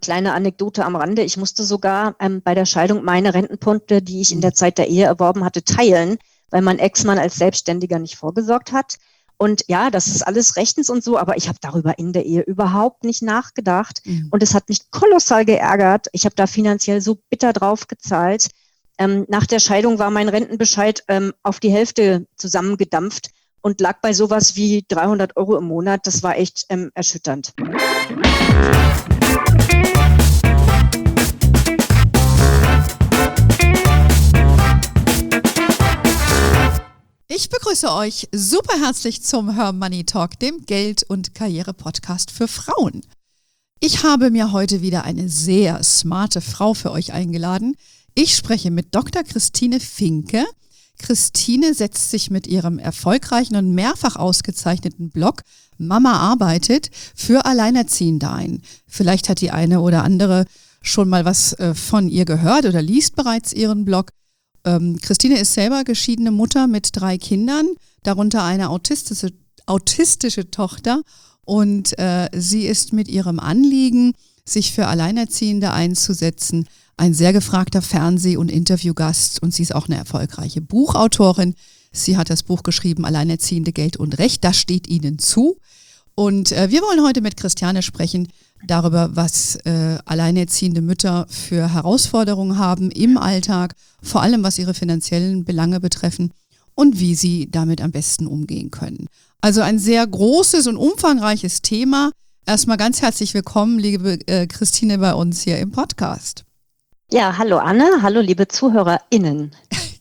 Kleine Anekdote am Rande. Ich musste sogar bei der Scheidung meine Rentenpunkte, die ich in der Zeit der Ehe erworben hatte, teilen, weil mein Ex-Mann als Selbstständiger nicht vorgesorgt hat. Und ja, das ist alles rechtens und so, aber ich habe darüber in der Ehe überhaupt nicht nachgedacht. Und es hat mich kolossal geärgert. Ich habe da finanziell so bitter drauf gezahlt. Nach der Scheidung war mein Rentenbescheid auf die Hälfte zusammengedampft und lag bei sowas wie 300 € im Monat. Das war echt erschütternd. Ich begrüße euch super herzlich zum Her Money Talk, dem Geld- und Karriere-Podcast für Frauen. Ich habe mir heute wieder eine sehr smarte Frau für euch eingeladen. Ich spreche mit Dr. Christine Finke. Christine setzt sich mit ihrem erfolgreichen und mehrfach ausgezeichneten Blog Mama arbeitet für Alleinerziehende ein. Vielleicht hat die eine oder andere schon mal was von ihr gehört oder liest bereits ihren Blog. Christine ist selber geschiedene Mutter mit 3 Kindern, darunter eine autistische Tochter, und sie ist mit ihrem Anliegen, sich für Alleinerziehende einzusetzen, ein sehr gefragter Fernseh- und Interviewgast, und sie ist auch eine erfolgreiche Buchautorin. Sie hat das Buch geschrieben, Alleinerziehende, Geld und Recht, das steht Ihnen zu. Und wir wollen heute mit Christiane sprechen darüber, was alleinerziehende Mütter für Herausforderungen haben im Alltag, vor allem was ihre finanziellen Belange betreffen und wie sie damit am besten umgehen können. Also ein sehr großes und umfangreiches Thema. Erstmal ganz herzlich willkommen, liebe Christine, bei uns hier im Podcast. Ja, hallo Anne, hallo liebe ZuhörerInnen.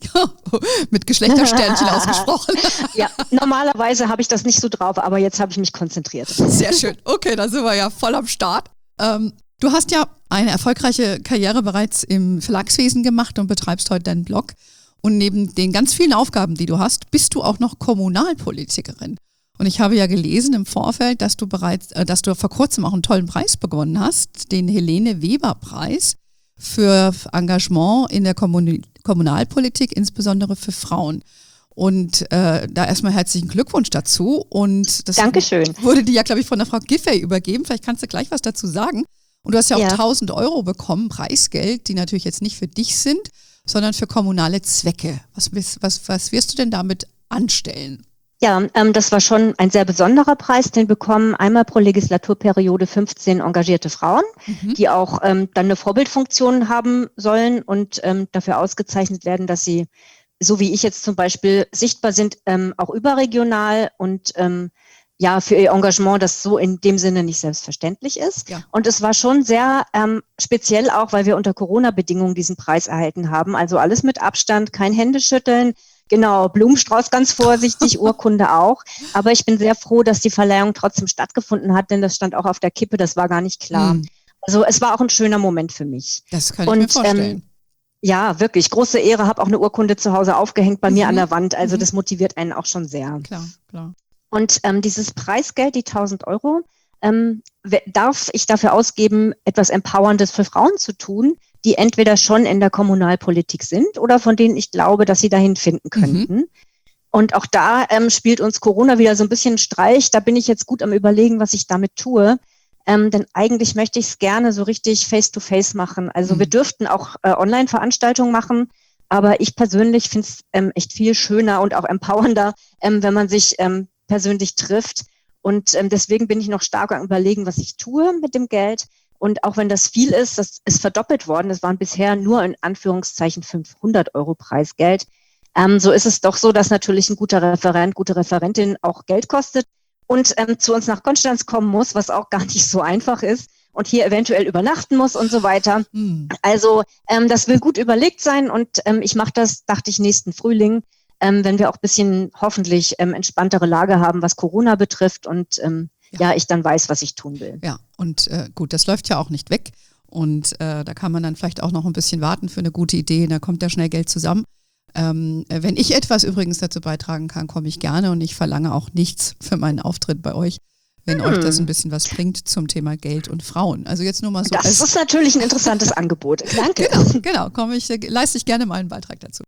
Mit Geschlechtersternchen ausgesprochen. Ja, normalerweise habe ich das nicht so drauf, aber jetzt habe ich mich konzentriert. Sehr schön. Okay, da sind wir ja voll am Start. Du hast ja eine erfolgreiche Karriere bereits im Verlagswesen gemacht und betreibst heute deinen Blog. Und neben den ganz vielen Aufgaben, die du hast, bist du auch noch Kommunalpolitikerin. Und ich habe ja gelesen im Vorfeld, dass du vor kurzem auch einen tollen Preis begonnen hast, den Helene-Weber-Preis für Engagement in der Kommunalpolitik, insbesondere für Frauen. Und da erstmal herzlichen Glückwunsch dazu. Und das Dankeschön. Wurde dir ja, glaube ich, von der Frau Giffey übergeben. Vielleicht kannst du gleich was dazu sagen. Und du hast ja auch 1.000 € bekommen, Preisgeld, die natürlich jetzt nicht für dich sind, sondern für kommunale Zwecke. Was wirst du denn damit anstellen? Ja, das war schon ein sehr besonderer Preis, den bekommen einmal pro Legislaturperiode 15 engagierte Frauen, die auch dann eine Vorbildfunktion haben sollen und dafür ausgezeichnet werden, dass sie, so wie ich jetzt zum Beispiel, sichtbar sind, auch überregional und für ihr Engagement, das so in dem Sinne nicht selbstverständlich ist. Ja. Und es war schon sehr speziell auch, weil wir unter Corona-Bedingungen diesen Preis erhalten haben. Also alles mit Abstand, kein Händeschütteln. Genau, Blumenstrauß ganz vorsichtig, Urkunde auch. Aber ich bin sehr froh, dass die Verleihung trotzdem stattgefunden hat, denn das stand auch auf der Kippe, das war gar nicht klar. Also es war auch ein schöner Moment für mich. Das kann ich mir vorstellen. Ja, wirklich, große Ehre, habe auch eine Urkunde zu Hause aufgehängt bei mir an der Wand. Also das motiviert einen auch schon sehr. Klar. Und dieses Preisgeld, die 1.000 €, darf ich dafür ausgeben, etwas Empowerndes für Frauen zu tun, die entweder schon in der Kommunalpolitik sind oder von denen ich glaube, dass sie dahin finden könnten. Und auch da spielt uns Corona wieder so ein bisschen Streich. Da bin ich jetzt gut am Überlegen, was ich damit tue. Denn eigentlich möchte ich es gerne so richtig face-to-face machen. Also wir dürften auch Online-Veranstaltungen machen, aber ich persönlich finde es echt viel schöner und auch empowernder, wenn man sich persönlich trifft. Und deswegen bin ich noch stark am Überlegen, was ich tue mit dem Geld. Und auch wenn das viel ist, das ist verdoppelt worden. Das waren bisher nur in Anführungszeichen 500 € Preisgeld. So ist es doch so, dass natürlich ein guter Referent, gute Referentin auch Geld kostet und zu uns nach Konstanz kommen muss, was auch gar nicht so einfach ist und hier eventuell übernachten muss und so weiter. Also das will gut überlegt sein und ich mache das, dachte ich, nächsten Frühling, wenn wir auch ein bisschen hoffentlich entspanntere Lage haben, was Corona betrifft und ich dann weiß, was ich tun will. Ja, und gut, das läuft ja auch nicht weg. Und da kann man dann vielleicht auch noch ein bisschen warten für eine gute Idee. Da kommt ja schnell Geld zusammen. Wenn ich etwas übrigens dazu beitragen kann, komme ich gerne und ich verlange auch nichts für meinen Auftritt bei euch, wenn euch das ein bisschen was bringt zum Thema Geld und Frauen. Also jetzt nur mal so. Das ist natürlich ein interessantes Angebot. Danke. Genau, leiste ich gerne mal einen Beitrag dazu.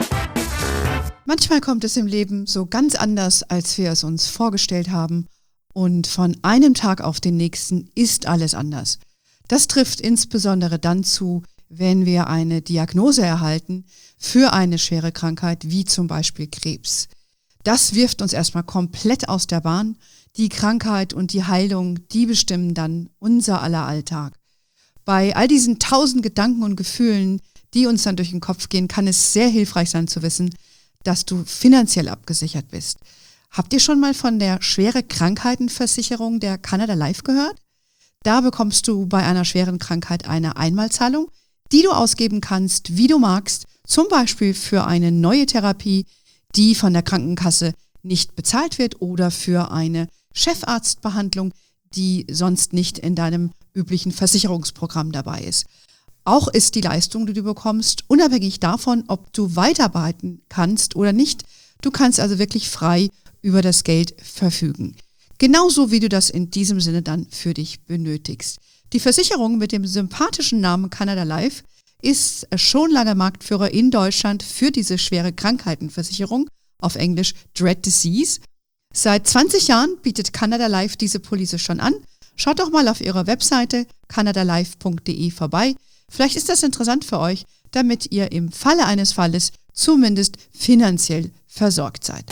Manchmal kommt es im Leben so ganz anders, als wir es uns vorgestellt haben. Und von einem Tag auf den nächsten ist alles anders. Das trifft insbesondere dann zu, wenn wir eine Diagnose erhalten für eine schwere Krankheit, wie zum Beispiel Krebs. Das wirft uns erstmal komplett aus der Bahn. Die Krankheit und die Heilung, die bestimmen dann unser aller Alltag. Bei all diesen 1000 Gedanken und Gefühlen, die uns dann durch den Kopf gehen, kann es sehr hilfreich sein zu wissen, dass du finanziell abgesichert bist. Habt ihr schon mal von der schwere Krankheitenversicherung der Canada Life gehört? Da bekommst du bei einer schweren Krankheit eine Einmalzahlung, die du ausgeben kannst, wie du magst, zum Beispiel für eine neue Therapie, die von der Krankenkasse nicht bezahlt wird, oder für eine Chefarztbehandlung, die sonst nicht in deinem üblichen Versicherungsprogramm dabei ist. Auch ist die Leistung, die du bekommst, unabhängig davon, ob du weiterarbeiten kannst oder nicht. Du kannst also wirklich frei über das Geld verfügen. Genauso wie du das in diesem Sinne dann für dich benötigst. Die Versicherung mit dem sympathischen Namen Canada Life ist schon lange Marktführer in Deutschland für diese schwere Krankheitenversicherung, auf Englisch Dread Disease. Seit 20 Jahren bietet Canada Life diese Police schon an. Schaut doch mal auf ihrer Webseite canadalife.de vorbei. Vielleicht ist das interessant für euch, damit ihr im Falle eines Falles zumindest finanziell versorgt seid.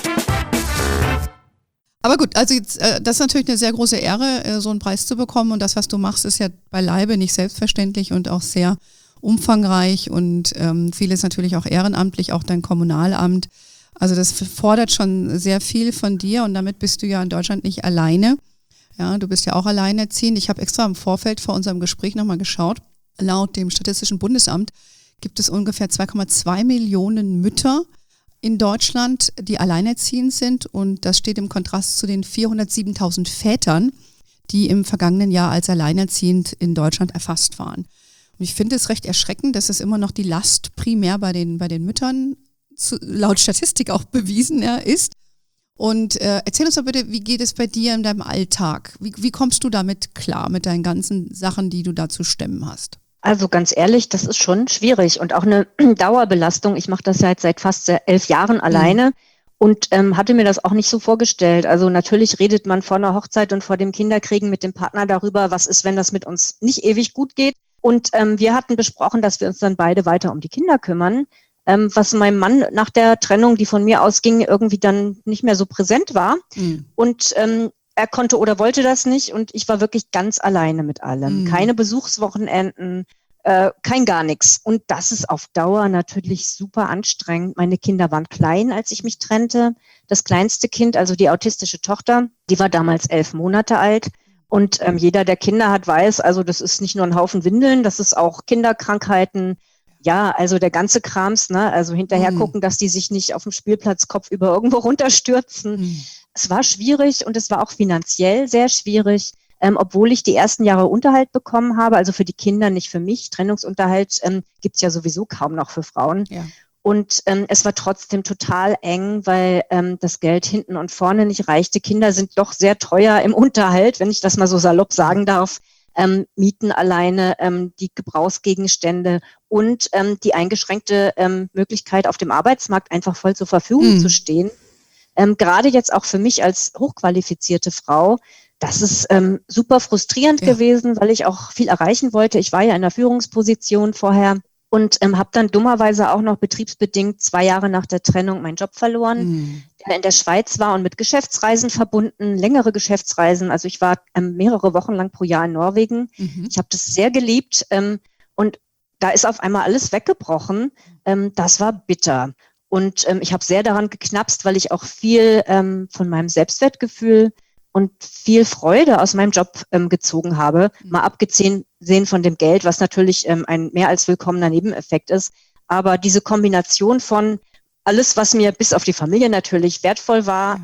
Aber gut, also jetzt, das ist natürlich eine sehr große Ehre, so einen Preis zu bekommen, und das, was du machst, ist ja beileibe nicht selbstverständlich und auch sehr umfangreich und vieles natürlich auch ehrenamtlich, auch dein Kommunalamt. Also das fordert schon sehr viel von dir, und damit bist du ja in Deutschland nicht alleine. Ja, du bist ja auch alleinerziehend. Ich habe extra im Vorfeld vor unserem Gespräch nochmal geschaut. Laut dem Statistischen Bundesamt gibt es ungefähr 2,2 Millionen Mütter in Deutschland, die alleinerziehend sind, und das steht im Kontrast zu den 407.000 Vätern, die im vergangenen Jahr als alleinerziehend in Deutschland erfasst waren. Und ich finde es recht erschreckend, dass es immer noch die Last primär bei den Müttern laut Statistik auch bewiesen ist. Und erzähl uns doch bitte, wie geht es bei dir in deinem Alltag? Wie kommst du damit klar, mit deinen ganzen Sachen, die du da zu stemmen hast? Also ganz ehrlich, das ist schon schwierig und auch eine Dauerbelastung. Ich mache das seit fast 11 Jahren alleine und hatte mir das auch nicht so vorgestellt. Also natürlich redet man vor einer Hochzeit und vor dem Kinderkriegen mit dem Partner darüber, was ist, wenn das mit uns nicht ewig gut geht. Und wir hatten besprochen, dass wir uns dann beide weiter um die Kinder kümmern, was meinem Mann nach der Trennung, die von mir ausging, irgendwie dann nicht mehr so präsent war. Und er konnte oder wollte das nicht, und ich war wirklich ganz alleine mit allem. Keine Besuchswochenenden, kein gar nichts. Und das ist auf Dauer natürlich super anstrengend. Meine Kinder waren klein, als ich mich trennte. Das kleinste Kind, also die autistische Tochter, die war damals 11 Monate alt. Und jeder, der Kinder hat, weiß, also das ist nicht nur ein Haufen Windeln, das ist auch Kinderkrankheiten. Ja, also der ganze Krams, ne? Also hinterher gucken, dass die sich nicht auf dem Spielplatz kopfüber irgendwo runterstürzen. Es war schwierig, und es war auch finanziell sehr schwierig, obwohl ich die ersten Jahre Unterhalt bekommen habe, also für die Kinder, nicht für mich. Trennungsunterhalt gibt's ja sowieso kaum noch für Frauen. Ja. Und es war trotzdem total eng, weil das Geld hinten und vorne nicht reichte. Kinder sind doch sehr teuer im Unterhalt, wenn ich das mal so salopp sagen darf. Mieten alleine, die Gebrauchsgegenstände und die eingeschränkte Möglichkeit, auf dem Arbeitsmarkt einfach voll zur Verfügung zu stehen. Gerade jetzt auch für mich als hochqualifizierte Frau, das ist super frustrierend gewesen, weil ich auch viel erreichen wollte. Ich war ja in der Führungsposition vorher und habe dann dummerweise auch noch betriebsbedingt 2 Jahre nach der Trennung meinen Job verloren, der in der Schweiz war und mit Geschäftsreisen verbunden, längere Geschäftsreisen. Also ich war mehrere Wochen lang pro Jahr in Norwegen. Ich habe das sehr geliebt und da ist auf einmal alles weggebrochen. Das war bitter. Und ich habe sehr daran geknapst, weil ich auch viel von meinem Selbstwertgefühl und viel Freude aus meinem Job gezogen habe, mal abgesehen von dem Geld, was natürlich ein mehr als willkommener Nebeneffekt ist. Aber diese Kombination von alles, was mir bis auf die Familie natürlich wertvoll war,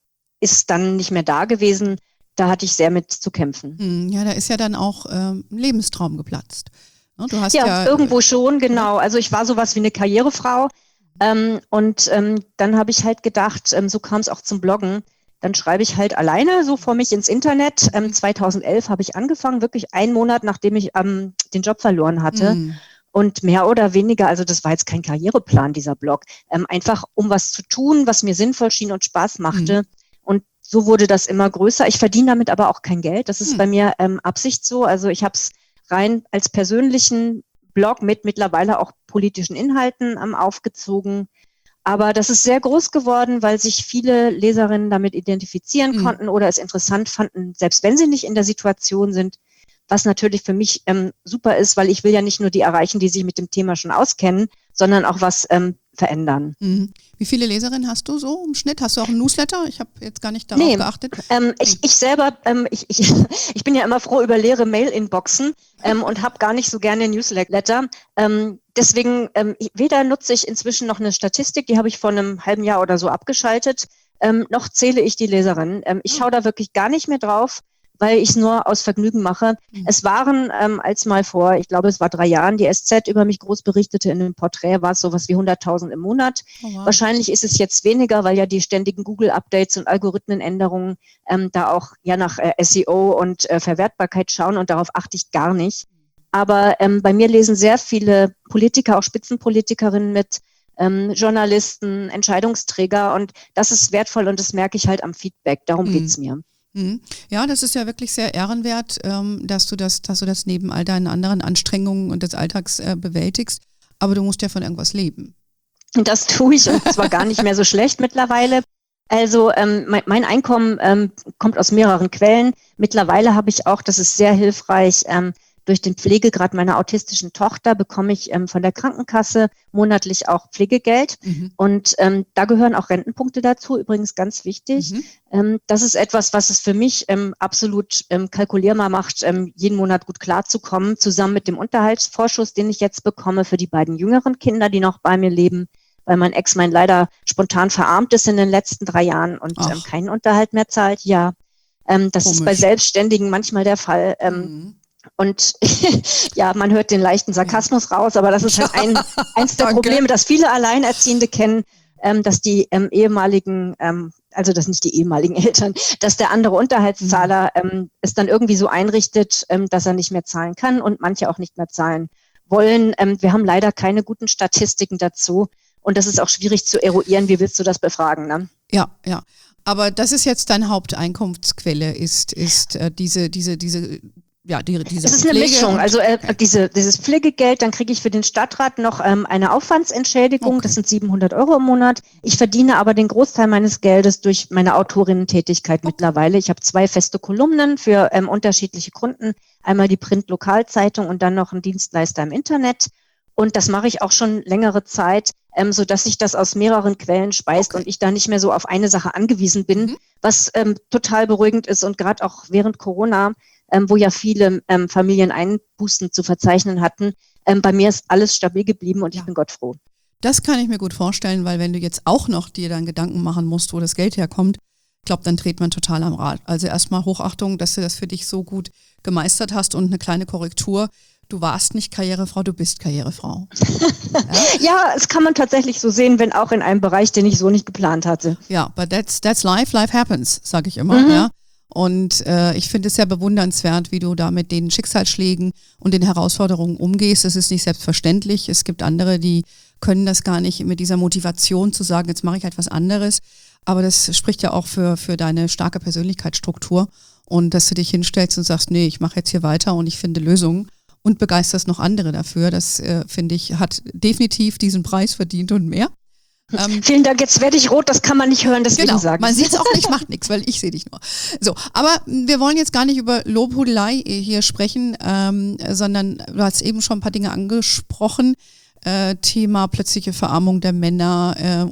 ist dann nicht mehr da gewesen. Da hatte ich sehr mit zu kämpfen. Ja, da ist ja dann auch ein Lebenstraum geplatzt. Du hast irgendwo schon, genau. Also ich war sowas wie eine Karrierefrau. Und dann habe ich halt gedacht, so kam es auch zum Bloggen. Dann schreibe ich halt alleine so vor mich ins Internet. 2011 habe ich angefangen, wirklich 1 Monat, nachdem ich den Job verloren hatte. Und mehr oder weniger, also das war jetzt kein Karriereplan, dieser Blog, einfach um was zu tun, was mir sinnvoll schien und Spaß machte. Und so wurde das immer größer. Ich verdiene damit aber auch kein Geld. Das ist bei mir Absicht so. Also ich habe es rein als persönlichen Blog mit mittlerweile auch politischen Inhalten aufgezogen. Aber das ist sehr groß geworden, weil sich viele Leserinnen damit identifizieren konnten oder es interessant fanden, selbst wenn sie nicht in der Situation sind. Was natürlich für mich super ist, weil ich will ja nicht nur die erreichen, die sich mit dem Thema schon auskennen, sondern auch was verändern. Wie viele Leserinnen hast du so im Schnitt? Hast du auch einen Newsletter? Ich habe jetzt gar nicht darauf geachtet. Ich selber, ich bin ja immer froh über leere Mail-Inboxen und habe gar nicht so gerne Newsletter. Deswegen, weder nutze ich inzwischen noch eine Statistik, die habe ich vor einem halben Jahr oder so abgeschaltet, noch zähle ich die Leserinnen. Ich schaue da wirklich gar nicht mehr drauf, weil ich es nur aus Vergnügen mache. Es waren, als mal vor, ich glaube, es war 3 Jahren, die SZ über mich groß berichtete in einem Porträt, war es sowas wie 100.000 im Monat. Oh, wow. Wahrscheinlich ist es jetzt weniger, weil ja die ständigen Google-Updates und Algorithmenänderungen da auch ja nach SEO und Verwertbarkeit schauen und darauf achte ich gar nicht. Aber bei mir lesen sehr viele Politiker, auch Spitzenpolitikerinnen mit, Journalisten, Entscheidungsträger und das ist wertvoll und das merke ich halt am Feedback. Darum geht's mir. Ja, das ist ja wirklich sehr ehrenwert, dass du das neben all deinen anderen Anstrengungen und des Alltags bewältigst. Aber du musst ja von irgendwas leben. Das tue ich und zwar gar nicht mehr so schlecht mittlerweile. Also mein Einkommen kommt aus mehreren Quellen. Mittlerweile habe ich auch, das ist sehr hilfreich, durch den Pflegegrad meiner autistischen Tochter bekomme ich von der Krankenkasse monatlich auch Pflegegeld. Und da gehören auch Rentenpunkte dazu, übrigens ganz wichtig. Das ist etwas, was es für mich absolut kalkulierbar macht, jeden Monat gut klarzukommen, zusammen mit dem Unterhaltsvorschuss, den ich jetzt bekomme für die beiden jüngeren Kinder, die noch bei mir leben, weil mein Ex-Mann leider spontan verarmt ist in den letzten 3 Jahren und keinen Unterhalt mehr zahlt. Ja, das ist bei Selbstständigen manchmal der Fall. Und ja, man hört den leichten Sarkasmus raus, aber das ist halt eins der Probleme, dass viele Alleinerziehende kennen, dass die ehemaligen, also dass nicht die ehemaligen Eltern, dass der andere Unterhaltszahler es dann irgendwie so einrichtet, dass er nicht mehr zahlen kann und manche auch nicht mehr zahlen wollen. Wir haben leider keine guten Statistiken dazu und das ist auch schwierig zu eruieren. Wie willst du das befragen, ne? Ja. Aber das ist jetzt deine Haupteinkunftsquelle, ist diese es ist eine Mischung, also dieses Pflegegeld, dann kriege ich für den Stadtrat noch eine Aufwandsentschädigung, okay. Das sind 700 € im Monat. Ich verdiene aber den Großteil meines Geldes durch meine Autorinnentätigkeit mittlerweile. Ich habe 2 feste Kolumnen für unterschiedliche Kunden, einmal die Print-Lokalzeitung und dann noch einen Dienstleister im Internet. Und das mache ich auch schon längere Zeit, sodass sich das aus mehreren Quellen speist und ich da nicht mehr so auf eine Sache angewiesen bin, was total beruhigend ist und gerade auch während Corona, wo ja viele Familien Einbußen zu verzeichnen hatten. Bei mir ist alles stabil geblieben und ich bin Gott froh. Das kann ich mir gut vorstellen, weil wenn du jetzt auch noch dir dann Gedanken machen musst, wo das Geld herkommt, ich glaube, dann dreht man total am Rad. Also erstmal Hochachtung, dass du das für dich so gut gemeistert hast und eine kleine Korrektur. Du warst nicht Karrierefrau, du bist Karrierefrau. Ja, es kann man tatsächlich so sehen, wenn auch in einem Bereich, den ich so nicht geplant hatte. Ja, but that's life happens, sage ich immer. Ja. Und ich finde es sehr bewundernswert, wie du da mit den Schicksalsschlägen und den Herausforderungen umgehst. Das ist nicht selbstverständlich. Es gibt andere, die können das gar nicht mit dieser Motivation zu sagen, jetzt mache ich halt was anderes. Aber das spricht ja auch für deine starke Persönlichkeitsstruktur. Und dass du dich hinstellst und sagst, nee, ich mache jetzt hier weiter und ich finde Lösungen und begeisterst noch andere dafür. Das, finde ich, hat definitiv diesen Preis verdient und mehr. Vielen Dank, jetzt werde ich rot, das kann man nicht hören, deswegen sagen. Man sieht es auch nicht, macht nichts, weil ich sehe dich nur. So, aber wir wollen jetzt gar nicht über Lobhudelei hier sprechen, sondern du hast eben schon ein paar Dinge angesprochen. Thema plötzliche Verarmung der Männer,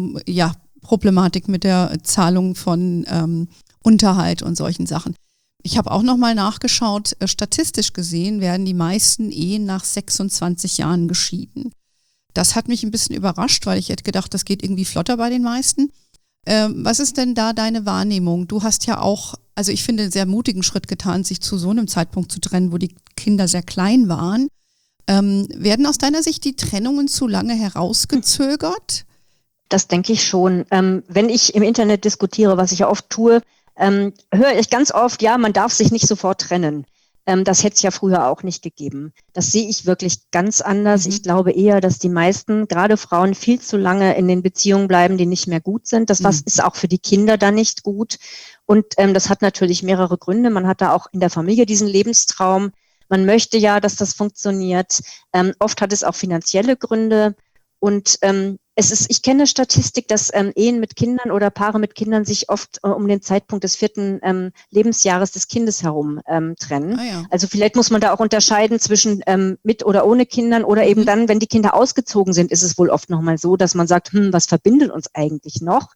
Problematik mit der Zahlung von Unterhalt und solchen Sachen. Ich habe auch nochmal nachgeschaut, statistisch gesehen werden die meisten Ehen nach 26 Jahren geschieden. Das hat mich ein bisschen überrascht, weil ich hätte gedacht, das geht irgendwie flotter bei den meisten. Was ist denn da deine Wahrnehmung? Du hast ja auch, also ich finde, einen sehr mutigen Schritt getan, sich zu so einem Zeitpunkt zu trennen, wo die Kinder sehr klein waren. Werden aus deiner Sicht die Trennungen zu lange herausgezögert? Das denke ich schon. Wenn ich im Internet diskutiere, was ich ja oft tue, höre ich ganz oft, ja, man darf sich nicht sofort trennen. Das hätte es ja früher auch nicht gegeben. Das sehe ich wirklich ganz anders. Ich glaube eher, dass die meisten, gerade Frauen, viel zu lange in den Beziehungen bleiben, die nicht mehr gut sind. Das ist auch für die Kinder dann nicht gut. Und das hat natürlich mehrere Gründe. Man hat da auch in der Familie diesen Lebenstraum. Man möchte ja, dass das funktioniert. Oft hat es auch finanzielle Gründe. Und ich kenne Statistik, dass Ehen mit Kindern oder Paare mit Kindern sich oft um den Zeitpunkt des 4. Lebensjahres des Kindes herum trennen. Ah, ja. Also vielleicht muss man da auch unterscheiden zwischen mit oder ohne Kindern oder eben dann, wenn die Kinder ausgezogen sind, ist es wohl oft nochmal so, dass man sagt, was verbindet uns eigentlich noch?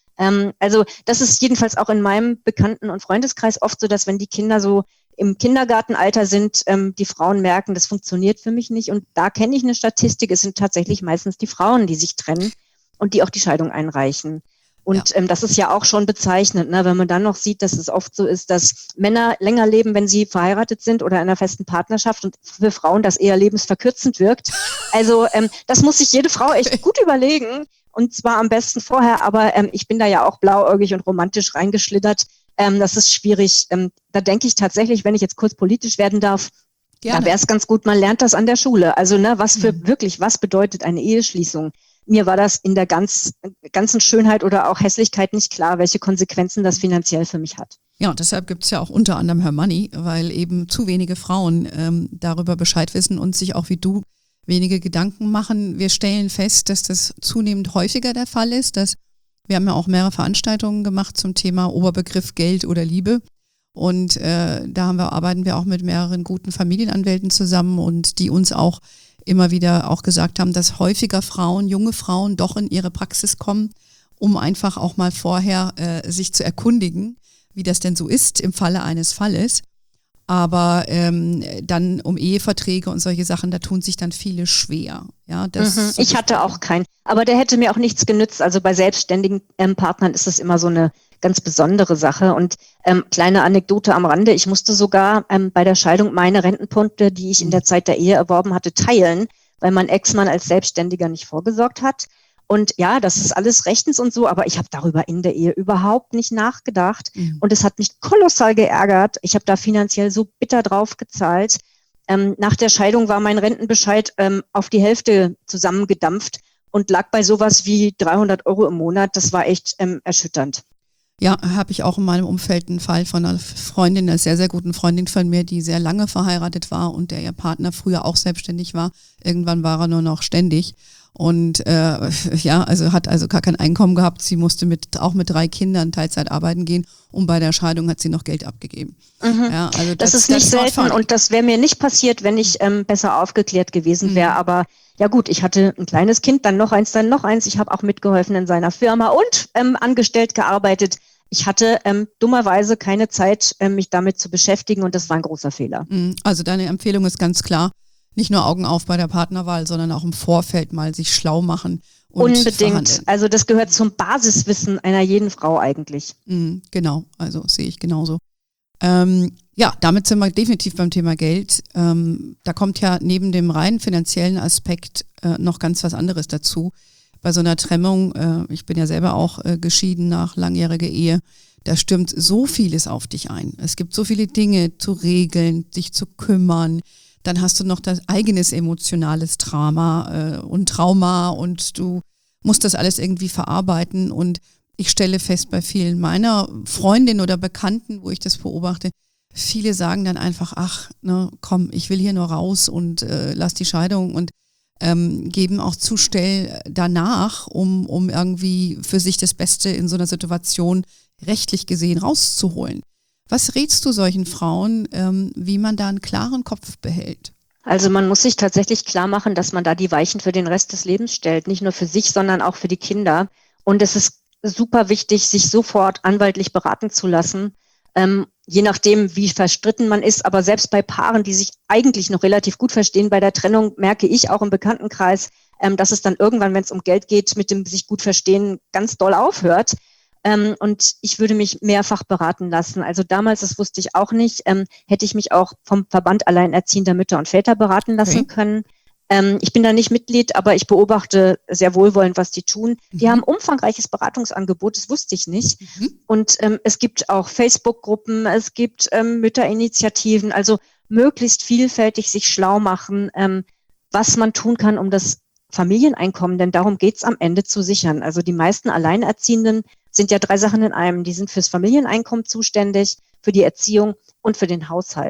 Also das ist jedenfalls auch in meinem Bekannten- und Freundeskreis oft so, dass wenn die Kinder so im Kindergartenalter sind, die Frauen merken, das funktioniert für mich nicht. Und da kenne ich eine Statistik, es sind tatsächlich meistens die Frauen, die sich trennen und die auch die Scheidung einreichen. Und das ist ja auch schon bezeichnend, ne? Wenn man dann noch sieht, dass es oft so ist, dass Männer länger leben, wenn sie verheiratet sind oder in einer festen Partnerschaft und für Frauen das eher lebensverkürzend wirkt. Also das muss sich jede Frau echt gut überlegen. Und zwar am besten vorher, aber ich bin da ja auch blauäugig und romantisch reingeschlittert. Das ist schwierig. Da denke ich tatsächlich, wenn ich jetzt kurz politisch werden darf, da wäre es ganz gut, man lernt das an der Schule. Also was bedeutet eine Eheschließung? Mir war das in der ganzen Schönheit oder auch Hässlichkeit nicht klar, welche Konsequenzen das finanziell für mich hat. Ja, deshalb gibt es ja auch unter anderem Her Money, weil eben zu wenige Frauen darüber Bescheid wissen und sich auch wie du wenige Gedanken machen. Wir stellen fest, dass das zunehmend häufiger der Fall ist. Wir haben ja auch mehrere Veranstaltungen gemacht zum Thema Oberbegriff Geld oder Liebe. Und da arbeiten wir auch mit mehreren guten Familienanwälten zusammen und die uns auch immer wieder auch gesagt haben, dass häufiger junge Frauen doch in ihre Praxis kommen, um einfach auch mal vorher sich zu erkundigen, wie das denn so ist im Falle eines Falles. Aber dann um Eheverträge und solche Sachen, da tun sich dann viele schwer. Ja, ich hatte auch keinen, aber der hätte mir auch nichts genützt. Also bei selbstständigen Partnern ist das immer so eine ganz besondere Sache. Und kleine Anekdote am Rande, ich musste sogar bei der Scheidung meine Rentenpunkte, die ich in der Zeit der Ehe erworben hatte, teilen, weil mein Ex-Mann als Selbstständiger nicht vorgesorgt hat. Und ja, das ist alles rechtens und so, aber ich habe darüber in der Ehe überhaupt nicht nachgedacht. Und es hat mich kolossal geärgert. Ich habe da finanziell so bitter drauf gezahlt. Nach der Scheidung war mein Rentenbescheid auf die Hälfte zusammengedampft und lag bei sowas wie 300 € im Monat. Das war echt erschütternd. Ja, habe ich auch in meinem Umfeld einen Fall von einer Freundin, einer sehr, sehr guten Freundin von mir, die sehr lange verheiratet war und der ihr Partner früher auch selbstständig war. Irgendwann war er nur noch ständig. Und hat gar kein Einkommen gehabt. Sie musste auch mit 3 Kindern Teilzeit arbeiten gehen und bei der Scheidung hat sie noch Geld abgegeben. Ja, also das ist nicht selten und das wäre mir nicht passiert, wenn ich besser aufgeklärt gewesen wäre. Aber ja gut, ich hatte ein kleines Kind, dann noch eins. Ich habe auch mitgeholfen in seiner Firma und angestellt gearbeitet. Ich hatte dummerweise keine Zeit, mich damit zu beschäftigen und das war ein großer Fehler. Also deine Empfehlung ist ganz klar, nicht nur Augen auf bei der Partnerwahl, sondern auch im Vorfeld mal sich schlau machen und unbedingt verhandeln. Also das gehört zum Basiswissen einer jeden Frau eigentlich. Genau, also sehe ich genauso. Damit sind wir definitiv beim Thema Geld. Da kommt ja neben dem rein finanziellen Aspekt noch ganz was anderes dazu. Bei so einer Trennung, ich bin ja selber auch geschieden nach langjähriger Ehe, da stürmt so vieles auf dich ein. Es gibt so viele Dinge zu regeln, dich zu kümmern. Dann hast du noch dein eigenes emotionales Trauma und du musst das alles irgendwie verarbeiten. Und ich stelle fest bei vielen meiner Freundinnen oder Bekannten, wo ich das beobachte, viele sagen dann einfach, komm, ich will hier nur raus und lass die Scheidung und geben auch zu schnell danach, um irgendwie für sich das Beste in so einer Situation rechtlich gesehen rauszuholen. Was rätst du solchen Frauen, wie man da einen klaren Kopf behält? Also man muss sich tatsächlich klar machen, dass man da die Weichen für den Rest des Lebens stellt. Nicht nur für sich, sondern auch für die Kinder. Und es ist super wichtig, sich sofort anwaltlich beraten zu lassen. Je nachdem, wie verstritten man ist. Aber selbst bei Paaren, die sich eigentlich noch relativ gut verstehen, bei der Trennung merke ich auch im Bekanntenkreis, dass es dann irgendwann, wenn es um Geld geht, mit dem sich gut verstehen, ganz doll aufhört. Und ich würde mich mehrfach beraten lassen. Also damals, das wusste ich auch nicht, hätte ich mich auch vom Verband Alleinerziehender Mütter und Väter beraten lassen können. Ich bin da nicht Mitglied, aber ich beobachte sehr wohlwollend, was die tun. Die haben umfangreiches Beratungsangebot, das wusste ich nicht. Und es gibt auch Facebook-Gruppen, es gibt Mütterinitiativen, also möglichst vielfältig sich schlau machen, was man tun kann, um das Familieneinkommen, denn darum geht's am Ende zu sichern. Also die meisten Alleinerziehenden sind ja 3 Sachen in einem. Die sind fürs Familieneinkommen zuständig, für die Erziehung und für den Haushalt.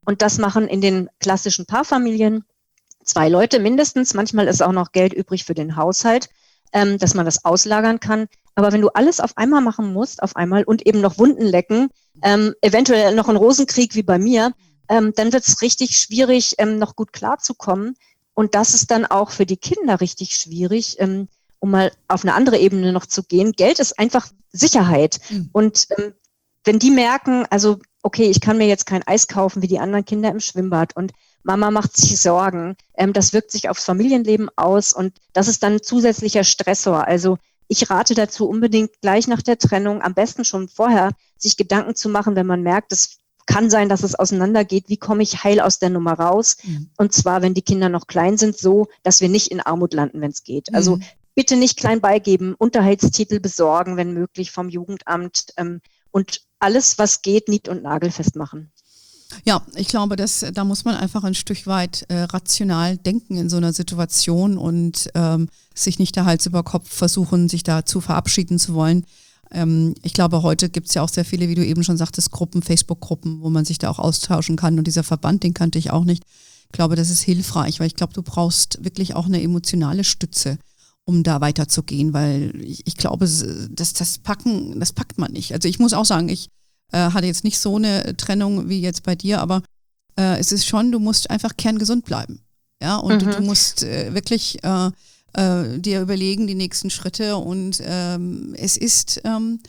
Und das machen in den klassischen Paarfamilien 2 Leute mindestens. Manchmal ist auch noch Geld übrig für den Haushalt, dass man das auslagern kann. Aber wenn du alles auf einmal machen musst, auf einmal und eben noch Wunden lecken, eventuell noch einen Rosenkrieg wie bei mir, dann wird es richtig schwierig, noch gut klarzukommen. Und das ist dann auch für die Kinder richtig schwierig, um mal auf eine andere Ebene noch zu gehen. Geld ist einfach Sicherheit. Und wenn die merken, also okay, ich kann mir jetzt kein Eis kaufen wie die anderen Kinder im Schwimmbad und Mama macht sich Sorgen, das wirkt sich aufs Familienleben aus und das ist dann ein zusätzlicher Stressor. Also ich rate dazu unbedingt gleich nach der Trennung, am besten schon vorher, sich Gedanken zu machen, wenn man merkt, es kann sein, dass es auseinandergeht, wie komme ich heil aus der Nummer raus? Und zwar, wenn die Kinder noch klein sind, so, dass wir nicht in Armut landen, wenn es geht. Also bitte nicht klein beigeben, Unterhaltstitel besorgen, wenn möglich vom Jugendamt und alles, was geht, nied- und nagelfest machen. Ja, ich glaube, da muss man einfach ein Stück weit rational denken in so einer Situation und sich nicht der Hals über Kopf versuchen, sich da zu verabschieden zu wollen. Ich glaube, heute gibt es ja auch sehr viele, wie du eben schon sagtest, Gruppen, Facebook-Gruppen, wo man sich da auch austauschen kann. Und dieser Verband, den kannte ich auch nicht. Ich glaube, das ist hilfreich, weil ich glaube, du brauchst wirklich auch eine emotionale Stütze, um da weiterzugehen, weil ich glaube, das packt man nicht. Also ich muss auch sagen, ich hatte jetzt nicht so eine Trennung wie jetzt bei dir, aber es ist schon, du musst einfach kerngesund bleiben. Ja, und du musst wirklich dir überlegen, die nächsten Schritte und es ist,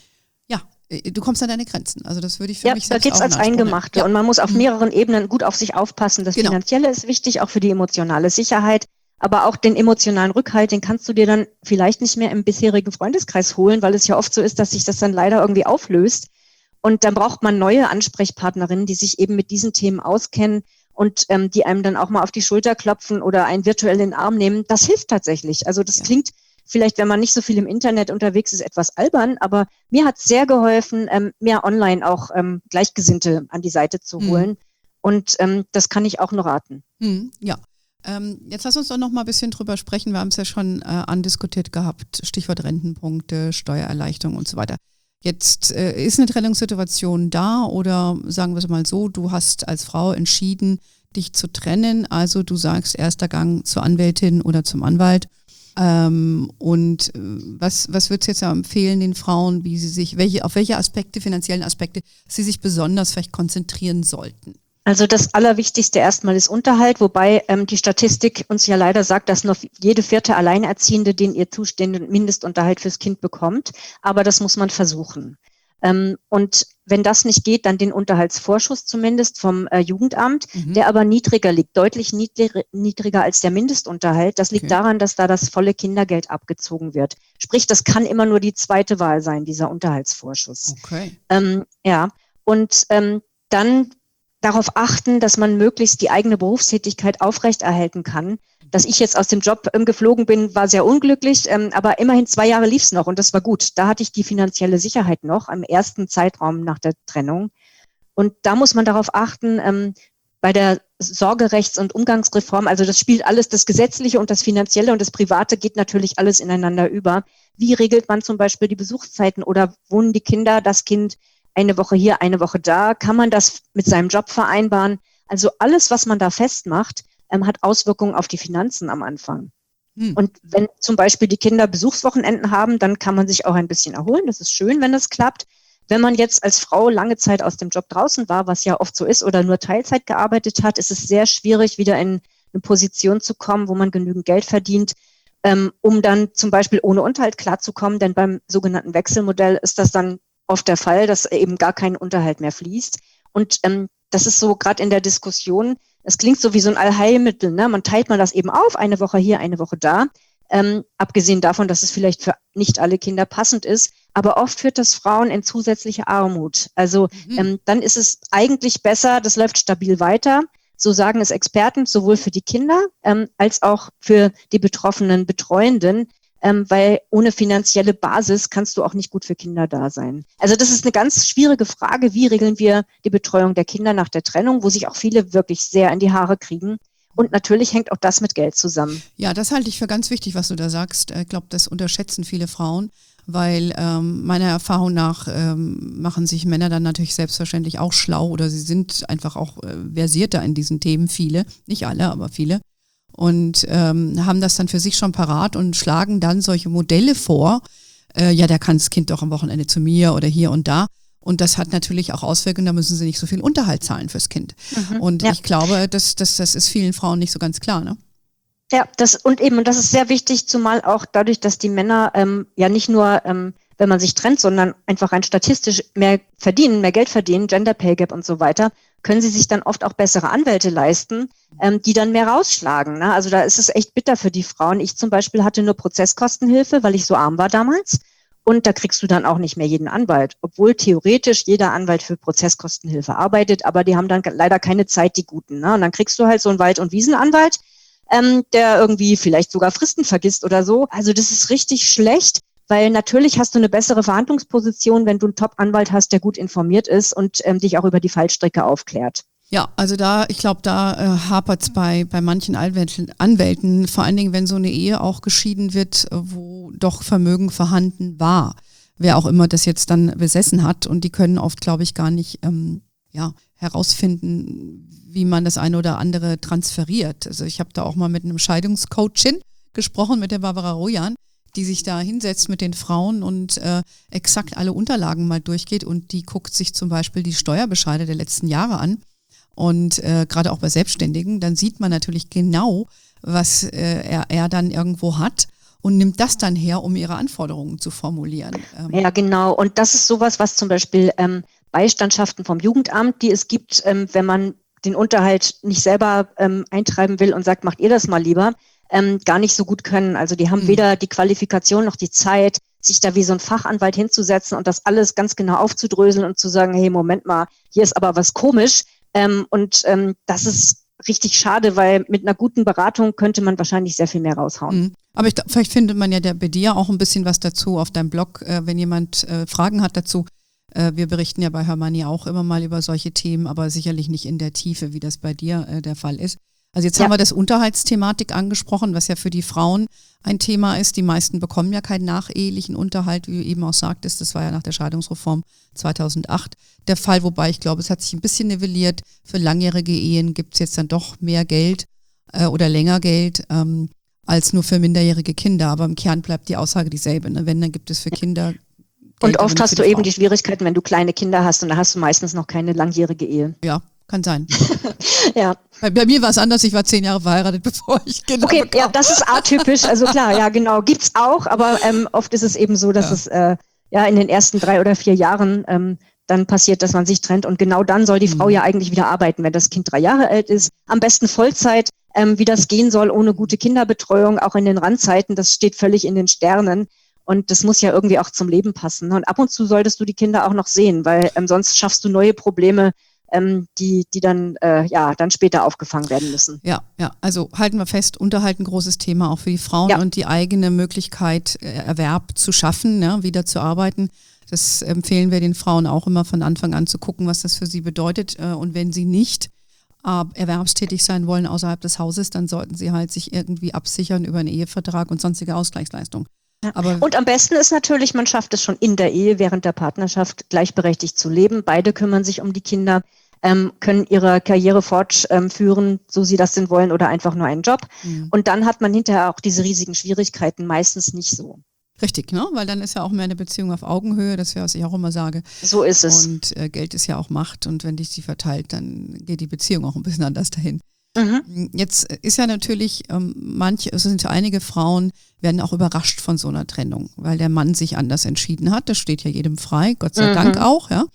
du kommst an deine Grenzen. Also das würde ich für mich selbst da geht's auch als Eingemachte und man muss auf mehreren Ebenen gut auf sich aufpassen. Das Finanzielle ist wichtig, auch für die emotionale Sicherheit, aber auch den emotionalen Rückhalt, den kannst du dir dann vielleicht nicht mehr im bisherigen Freundeskreis holen, weil es ja oft so ist, dass sich das dann leider irgendwie auflöst. Und dann braucht man neue Ansprechpartnerinnen, die sich eben mit diesen Themen auskennen und die einem dann auch mal auf die Schulter klopfen oder einen virtuell in den Arm nehmen. Das hilft tatsächlich. Also das klingt vielleicht, wenn man nicht so viel im Internet unterwegs ist, etwas albern, aber mir hat es sehr geholfen, mehr online auch Gleichgesinnte an die Seite zu holen. Und das kann ich auch nur raten. Ja. Jetzt lass uns doch noch mal ein bisschen drüber sprechen. Wir haben es ja schon andiskutiert gehabt. Stichwort Rentenpunkte, Steuererleichterung und so weiter. Jetzt ist eine Trennungssituation da oder sagen wir es mal so, du hast als Frau entschieden, dich zu trennen. Also du sagst erster Gang zur Anwältin oder zum Anwalt. Und was würdest du jetzt empfehlen den Frauen, wie sie sich, auf welche Aspekte, finanziellen Aspekte, sie sich besonders vielleicht konzentrieren sollten? Also das Allerwichtigste erstmal ist Unterhalt, wobei die Statistik uns ja leider sagt, dass noch jede 4. Alleinerziehende den ihr zustehenden Mindestunterhalt fürs Kind bekommt. Aber das muss man versuchen. Und wenn das nicht geht, dann den Unterhaltsvorschuss zumindest vom Jugendamt, der aber niedriger liegt, deutlich niedriger als der Mindestunterhalt. Das liegt daran, dass da das volle Kindergeld abgezogen wird. Sprich, das kann immer nur die zweite Wahl sein, dieser Unterhaltsvorschuss. Okay. Und dann darauf achten, dass man möglichst die eigene Berufstätigkeit aufrechterhalten kann. Dass ich jetzt aus dem Job geflogen bin, war sehr unglücklich, aber immerhin 2 Jahre lief es noch und das war gut. Da hatte ich die finanzielle Sicherheit noch im ersten Zeitraum nach der Trennung. Und da muss man darauf achten, bei der Sorgerechts- und Umgangsreform, also das spielt alles, das Gesetzliche und das Finanzielle und das Private geht natürlich alles ineinander über. Wie regelt man zum Beispiel die Besuchszeiten oder wohnen die Kinder, das Kind eine Woche hier, eine Woche da? Kann man das mit seinem Job vereinbaren? Also alles, was man da festmacht, hat Auswirkungen auf die Finanzen am Anfang. Und wenn zum Beispiel die Kinder Besuchswochenenden haben, dann kann man sich auch ein bisschen erholen. Das ist schön, wenn das klappt. Wenn man jetzt als Frau lange Zeit aus dem Job draußen war, was ja oft so ist, oder nur Teilzeit gearbeitet hat, ist es sehr schwierig, wieder in eine Position zu kommen, wo man genügend Geld verdient, um dann zum Beispiel ohne Unterhalt klarzukommen. Denn beim sogenannten Wechselmodell ist das dann oft der Fall, dass eben gar kein Unterhalt mehr fließt. Und das ist so gerade in der Diskussion, es klingt so wie so ein Allheilmittel, ne? Man teilt mal das eben auf, eine Woche hier, eine Woche da. Abgesehen davon, dass es vielleicht für nicht alle Kinder passend ist. Aber oft führt das Frauen in zusätzliche Armut. Also dann ist es eigentlich besser, das läuft stabil weiter. So sagen es Experten, sowohl für die Kinder als auch für die betroffenen Betreuenden. Weil ohne finanzielle Basis kannst du auch nicht gut für Kinder da sein. Also das ist eine ganz schwierige Frage, wie regeln wir die Betreuung der Kinder nach der Trennung, wo sich auch viele wirklich sehr in die Haare kriegen. Und natürlich hängt auch das mit Geld zusammen. Ja, das halte ich für ganz wichtig, was du da sagst. Ich glaube, das unterschätzen viele Frauen. weil meiner Erfahrung nach machen sich Männer dann natürlich selbstverständlich auch schlau oder sie sind einfach auch versierter in diesen Themen, viele, nicht alle, aber viele. Und haben das dann für sich schon parat und schlagen dann solche Modelle vor. Ja, da kann das Kind doch am Wochenende zu mir oder hier und da. Und das hat natürlich auch Auswirkungen, da müssen sie nicht so viel Unterhalt zahlen fürs Kind. Und ich glaube, das ist vielen Frauen nicht so ganz klar, ne? Ja, und das ist sehr wichtig, zumal auch dadurch, dass die Männer ja nicht nur, wenn man sich trennt, sondern einfach rein statistisch mehr Geld verdienen, Gender Pay Gap und so weiter, können sie sich dann oft auch bessere Anwälte leisten, die dann mehr rausschlagen. Ne? Also da ist es echt bitter für die Frauen. Ich zum Beispiel hatte nur Prozesskostenhilfe, weil ich so arm war damals. Und da kriegst du dann auch nicht mehr jeden Anwalt, obwohl theoretisch jeder Anwalt für Prozesskostenhilfe arbeitet, aber die haben dann leider keine Zeit, die Guten. Ne? Und dann kriegst du halt so einen Wald- und Wiesenanwalt, der irgendwie vielleicht sogar Fristen vergisst oder so. Also das ist richtig schlecht, weil natürlich hast du eine bessere Verhandlungsposition, wenn du einen Top-Anwalt hast, der gut informiert ist und dich auch über die Fallstricke aufklärt. Ja, also ich glaube, da hapert es bei manchen Anwälten, vor allen Dingen, wenn so eine Ehe auch geschieden wird, wo doch Vermögen vorhanden war, wer auch immer das jetzt dann besessen hat. Und die können oft, glaube ich, gar nicht herausfinden, wie man das eine oder andere transferiert. Also ich habe da auch mal mit einem Scheidungscoachin gesprochen, mit der Barbara Rojan, die sich da hinsetzt mit den Frauen und exakt alle Unterlagen mal durchgeht und die guckt sich zum Beispiel die Steuerbescheide der letzten Jahre an. Und gerade auch bei Selbstständigen, dann sieht man natürlich genau, was er dann irgendwo hat und nimmt das dann her, um ihre Anforderungen zu formulieren. Ja, genau. Und das ist sowas, was zum Beispiel Beistandschaften vom Jugendamt, die es gibt, wenn man den Unterhalt nicht selber eintreiben will und sagt, macht ihr das mal lieber, gar nicht so gut können. Also die haben weder die Qualifikation noch die Zeit, sich da wie so ein Fachanwalt hinzusetzen und das alles ganz genau aufzudröseln und zu sagen, hey, Moment mal, hier ist aber was komisch. Das ist richtig schade, weil mit einer guten Beratung könnte man wahrscheinlich sehr viel mehr raushauen. Aber vielleicht findet man ja bei dir auch ein bisschen was dazu auf deinem Blog, wenn jemand Fragen hat dazu. Wir berichten ja bei Her Money auch immer mal über solche Themen, aber sicherlich nicht in der Tiefe, wie das bei dir der Fall ist. Also jetzt haben wir das Unterhaltsthematik angesprochen, was ja für die Frauen ein Thema ist. Die meisten bekommen ja keinen nachehelichen Unterhalt, wie du eben auch sagtest. Das war ja nach der Scheidungsreform 2008 der Fall, wobei ich glaube, es hat sich ein bisschen nivelliert. Für langjährige Ehen gibt es jetzt dann doch mehr Geld oder länger Geld als nur für minderjährige Kinder. Aber im Kern bleibt die Aussage dieselbe. Ne? Wenn, dann gibt es für Kinder Geld, und oft hast du eben die Schwierigkeiten, wenn du kleine Kinder hast und da hast du meistens noch keine langjährige Ehe. Ja, kann sein. Ja. Bei mir war es anders, ich war 10 Jahre verheiratet, bevor ich Kinder bekam. Ja, das ist atypisch, also klar, ja genau, gibt's auch, aber oft ist es eben so, dass es in den ersten 3 oder 4 Jahren dann passiert, dass man sich trennt und genau dann soll die Frau ja eigentlich wieder arbeiten, wenn das Kind 3 Jahre alt ist, am besten Vollzeit, wie das gehen soll, ohne gute Kinderbetreuung, auch in den Randzeiten, das steht völlig in den Sternen. Und das muss ja irgendwie auch zum Leben passen. Und ab und zu solltest du die Kinder auch noch sehen, weil sonst schaffst du neue Probleme, die dann dann später aufgefangen werden müssen. Ja, also halten wir fest, Unterhalt ein großes Thema auch für die Frauen und die eigene Möglichkeit, Erwerb zu schaffen, wieder zu arbeiten. Das empfehlen wir den Frauen auch immer von Anfang an zu gucken, was das für sie bedeutet. Und wenn sie nicht erwerbstätig sein wollen außerhalb des Hauses, dann sollten sie halt sich irgendwie absichern über einen Ehevertrag und sonstige Ausgleichsleistungen. Und am besten ist natürlich, man schafft es schon in der Ehe, während der Partnerschaft gleichberechtigt zu leben. Beide kümmern sich um die Kinder, können ihre Karriere fortführen, so sie das denn wollen, oder einfach nur einen Job. Und dann hat man hinterher auch diese riesigen Schwierigkeiten meistens nicht so. Richtig, ne? Weil dann ist ja auch mehr eine Beziehung auf Augenhöhe, das wäre, was ich auch immer sage. So ist es. Und Geld ist ja auch Macht und wenn dich sie verteilt, dann geht die Beziehung auch ein bisschen anders dahin. Jetzt ist ja natürlich, einige Frauen werden auch überrascht von so einer Trennung, weil der Mann sich anders entschieden hat. Das steht ja jedem frei, Gott sei Dank auch, ja.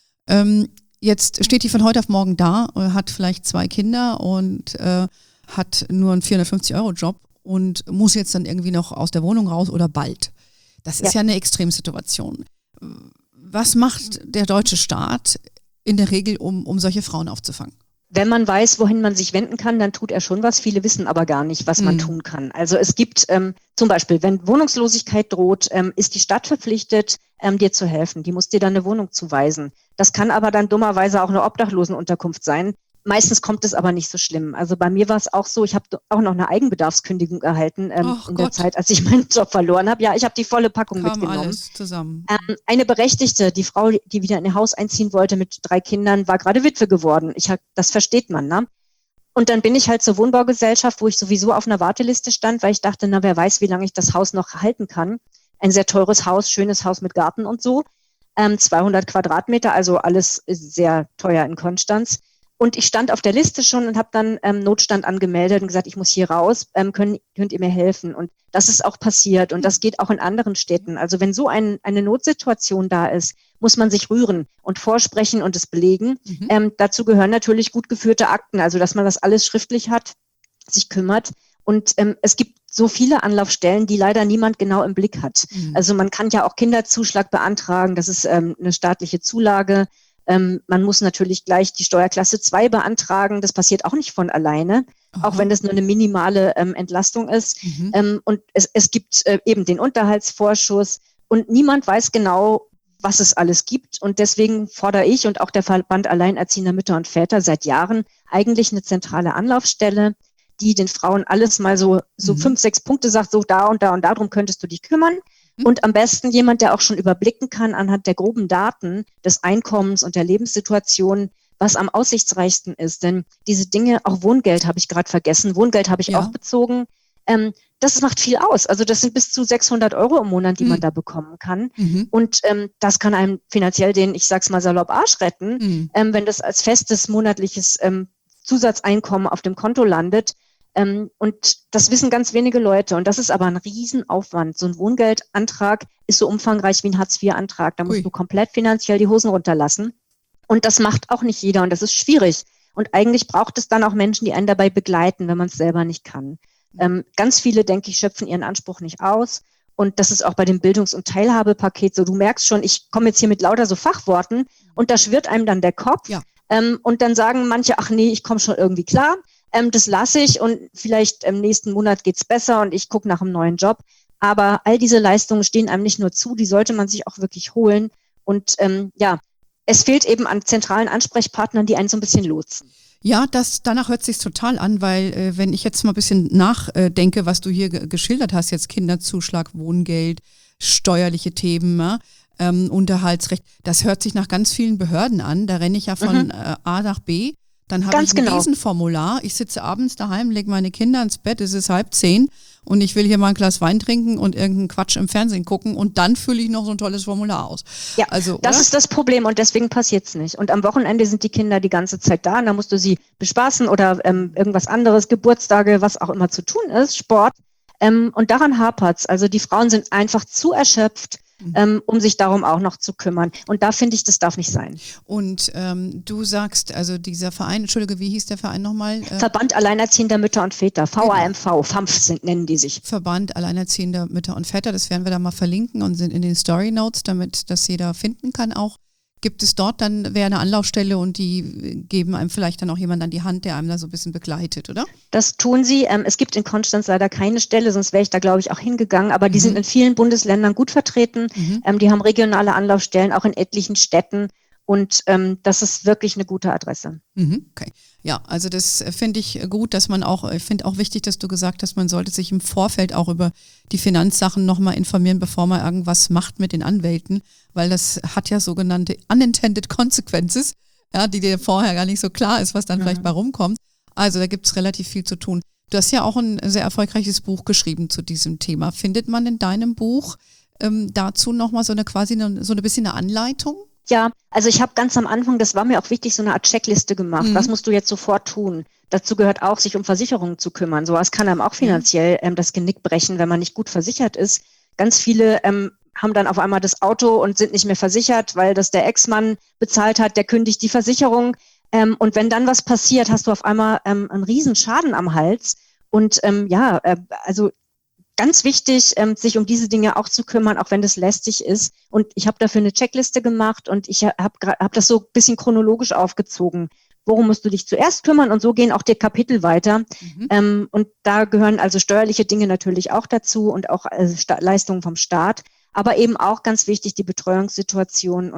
Jetzt steht die von heute auf morgen da, hat vielleicht 2 Kinder und hat nur einen 450-Euro-Job und muss jetzt dann irgendwie noch aus der Wohnung raus oder bald. Das ist ja eine Extremsituation. Was macht der deutsche Staat in der Regel, um solche Frauen aufzufangen? Wenn man weiß, wohin man sich wenden kann, dann tut er schon was. Viele wissen aber gar nicht, was man tun kann. Also es gibt zum Beispiel, wenn Wohnungslosigkeit droht, ist die Stadt verpflichtet, dir zu helfen. Die muss dir dann eine Wohnung zuweisen. Das kann aber dann dummerweise auch eine Obdachlosenunterkunft sein. Meistens kommt es aber nicht so schlimm. Also bei mir war es auch so, ich habe auch noch eine Eigenbedarfskündigung erhalten in der Zeit, als ich meinen Job verloren habe. Ja, ich habe die volle Packung Kam mitgenommen. alles zusammen. Eine Berechtigte, die Frau, die wieder in ihr Haus einziehen wollte mit 3 Kindern, war gerade Witwe geworden. Das versteht man, ne? Und dann bin ich halt zur Wohnbaugesellschaft, wo ich sowieso auf einer Warteliste stand, weil ich dachte, na, wer weiß, wie lange ich das Haus noch halten kann. Ein sehr teures Haus, schönes Haus mit Garten und so. 200 Quadratmeter, also alles sehr teuer in Konstanz. Und ich stand auf der Liste schon und habe dann Notstand angemeldet und gesagt, ich muss hier raus, könnt ihr mir helfen? Und das ist auch passiert und das geht auch in anderen Städten. Also wenn so eine Notsituation da ist, muss man sich rühren und vorsprechen und es belegen. Dazu gehören natürlich gut geführte Akten, also dass man das alles schriftlich hat, sich kümmert. Und es gibt so viele Anlaufstellen, die leider niemand genau im Blick hat. Also man kann ja auch Kinderzuschlag beantragen, das ist eine staatliche Zulage. Man muss natürlich gleich die Steuerklasse 2 beantragen. Das passiert auch nicht von alleine, auch wenn das nur eine minimale Entlastung ist. Und es gibt eben den Unterhaltsvorschuss und niemand weiß genau, was es alles gibt. Und deswegen fordere ich und auch der Verband Alleinerziehender Mütter und Väter seit Jahren eigentlich eine zentrale Anlaufstelle, die den Frauen alles mal so 5, 6 Punkte sagt, so da und da und darum könntest du dich kümmern. Und am besten jemand, der auch schon überblicken kann anhand der groben Daten des Einkommens und der Lebenssituation, was am aussichtsreichsten ist. Denn diese Dinge, auch Wohngeld habe ich gerade vergessen, Wohngeld habe ich auch bezogen, das macht viel aus. Also das sind bis zu 600 Euro im Monat, die man da bekommen kann. Und das kann einem finanziell den, ich sag's mal salopp, Arsch retten, wenn das als festes monatliches Zusatzeinkommen auf dem Konto landet. Und das wissen ganz wenige Leute. Und das ist aber ein Riesenaufwand. So ein Wohngeldantrag ist so umfangreich wie ein Hartz-IV-Antrag. Da musst du komplett finanziell die Hosen runterlassen. Und das macht auch nicht jeder. Und das ist schwierig. Und eigentlich braucht es dann auch Menschen, die einen dabei begleiten, wenn man es selber nicht kann. Ganz viele, denke ich, schöpfen ihren Anspruch nicht aus. Und das ist auch bei dem Bildungs- und Teilhabepaket so. Du merkst schon, ich komme jetzt hier mit lauter so Fachworten und da schwirrt einem dann der Kopf. Ja. Und dann sagen manche, ach nee, ich komme schon irgendwie klar. Das lasse ich und vielleicht im nächsten Monat geht's besser und ich gucke nach einem neuen Job. Aber all diese Leistungen stehen einem nicht nur zu, die sollte man sich auch wirklich holen. Und es fehlt eben an zentralen Ansprechpartnern, die einen so ein bisschen lotsen. Ja, danach hört sich's total an, weil wenn ich jetzt mal ein bisschen nachdenke, was du hier geschildert hast, jetzt Kinderzuschlag, Wohngeld, steuerliche Themen, Unterhaltsrecht, das hört sich nach ganz vielen Behörden an. Da renne ich ja von A nach B. Dann habe ich ein Riesenformular. Ich sitze abends daheim, lege meine Kinder ins Bett, es ist 9:30 und ich will hier mal ein Glas Wein trinken und irgendeinen Quatsch im Fernsehen gucken und dann fülle ich noch so ein tolles Formular aus. Ja, also, das ist das Problem und deswegen passiert's nicht. Und am Wochenende sind die Kinder die ganze Zeit da und da musst du sie bespaßen oder irgendwas anderes, Geburtstage, was auch immer zu tun ist, Sport. Und daran hapert's. Also die Frauen sind einfach zu erschöpft, um sich darum auch noch zu kümmern. Und da finde ich, das darf nicht sein. Und du sagst, also dieser Verein, Entschuldige, wie hieß der Verein nochmal? Verband Alleinerziehender Mütter und Väter, VAMV, FAMF nennen die sich. Verband Alleinerziehender Mütter und Väter, das werden wir da mal verlinken und sind in den Story Notes, damit das jeder finden kann auch. Gibt es dort dann, wäre eine Anlaufstelle und die geben einem vielleicht dann auch jemand an die Hand, der einem da so ein bisschen begleitet, oder? Das tun sie. Es gibt in Konstanz leider keine Stelle, sonst wäre ich da, glaube ich, auch hingegangen. Aber die sind in vielen Bundesländern gut vertreten. Die haben regionale Anlaufstellen, auch in etlichen Städten. Und das ist wirklich eine gute Adresse. Okay. Ja, also das finde ich gut, dass man auch, ich finde auch wichtig, dass du gesagt hast, man sollte sich im Vorfeld auch über die Finanzsachen nochmal informieren, bevor man irgendwas macht mit den Anwälten, weil das hat ja sogenannte unintended consequences, ja, die dir vorher gar nicht so klar ist, was dann vielleicht bei rumkommt. Also da gibt es relativ viel zu tun. Du hast ja auch ein sehr erfolgreiches Buch geschrieben zu diesem Thema. Findet man in deinem Buch dazu nochmal so eine bisschen eine Anleitung? Ja, also ich habe ganz am Anfang, das war mir auch wichtig, so eine Art Checkliste gemacht. Was musst du jetzt sofort tun? Dazu gehört auch, sich um Versicherungen zu kümmern. Sowas kann einem auch finanziell das Genick brechen, wenn man nicht gut versichert ist. Ganz viele haben dann auf einmal das Auto und sind nicht mehr versichert, weil das der Ex-Mann bezahlt hat, der kündigt die Versicherung. Und wenn dann was passiert, hast du auf einmal einen riesen Schaden am Hals. Und also ganz wichtig, sich um diese Dinge auch zu kümmern, auch wenn das lästig ist. Und ich habe dafür eine Checkliste gemacht und ich hab das so ein bisschen chronologisch aufgezogen. Worum musst du dich zuerst kümmern? Und so gehen auch die Kapitel weiter. Und da gehören also steuerliche Dinge natürlich auch dazu und auch Leistungen vom Staat. Aber eben auch ganz wichtig die Betreuungssituation und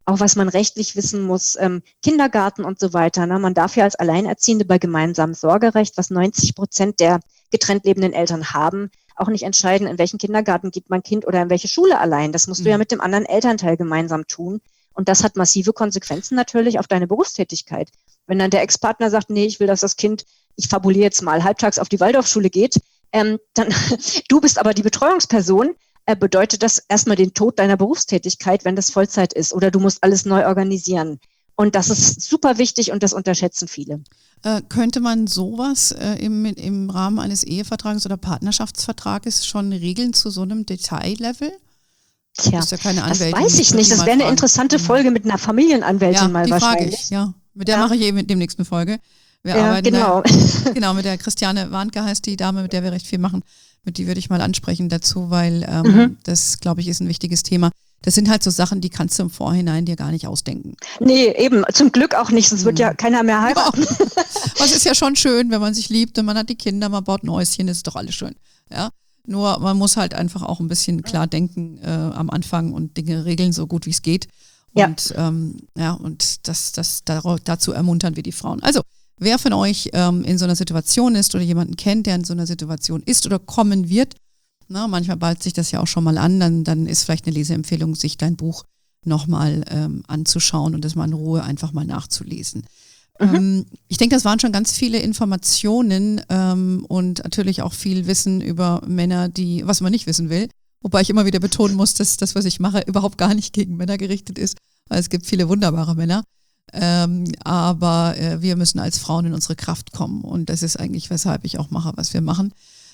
auch was man rechtlich wissen muss, Kindergarten und so weiter. Ne? Man darf ja als Alleinerziehende bei gemeinsamem Sorgerecht, was 90% der getrennt lebenden Eltern haben, auch nicht entscheiden, in welchen Kindergarten gibt mein Kind oder in welche Schule allein. Das musst du ja mit dem anderen Elternteil gemeinsam tun. Und das hat massive Konsequenzen natürlich auf deine Berufstätigkeit. Wenn dann der Ex-Partner sagt, nee, ich will, dass das Kind, ich fabuliere jetzt mal, halbtags auf die Waldorfschule geht, dann du bist aber die Betreuungsperson, bedeutet das erstmal den Tod deiner Berufstätigkeit, wenn das Vollzeit ist, oder du musst alles neu organisieren. Und das ist super wichtig und das unterschätzen viele. Könnte man sowas im Rahmen eines Ehevertrages oder Partnerschaftsvertrages schon regeln zu so einem Detaillevel? Tja, ja keine das weiß ich nicht. Das wäre eine interessante Folge mit einer Familienanwältin mal wahrscheinlich. Frage ich, ja. Mit der mache ich eben demnächst eine Folge. Wir arbeiten genau, mit der Christiane Warnke heißt die Dame, mit der wir recht viel machen. Mit die würde ich mal ansprechen dazu, weil das, glaube ich, ist ein wichtiges Thema. Das sind halt so Sachen, die kannst du im Vorhinein dir gar nicht ausdenken. Nee, eben. Zum Glück auch nicht, sonst wird ja keiner mehr heiraten. Ja. Aber es ist ja schon schön, wenn man sich liebt und man hat die Kinder, man baut ein Häuschen, das ist doch alles schön. Ja. Nur man muss halt einfach auch ein bisschen klar denken am Anfang und Dinge regeln, so gut wie es geht. Und und dazu ermuntern wir die Frauen. Also, wer von euch in so einer Situation ist oder jemanden kennt, der in so einer Situation ist oder kommen wird, manchmal ballt sich das ja auch schon mal an, dann ist vielleicht eine Leseempfehlung, sich dein Buch nochmal anzuschauen und das mal in Ruhe einfach mal nachzulesen. Ich denke, das waren schon ganz viele Informationen und natürlich auch viel Wissen über Männer, was man nicht wissen will. Wobei ich immer wieder betonen muss, dass das, was ich mache, überhaupt gar nicht gegen Männer gerichtet ist. Weil es gibt viele wunderbare Männer. Aber wir müssen als Frauen in unsere Kraft kommen. Und das ist eigentlich, weshalb ich auch mache, was wir machen.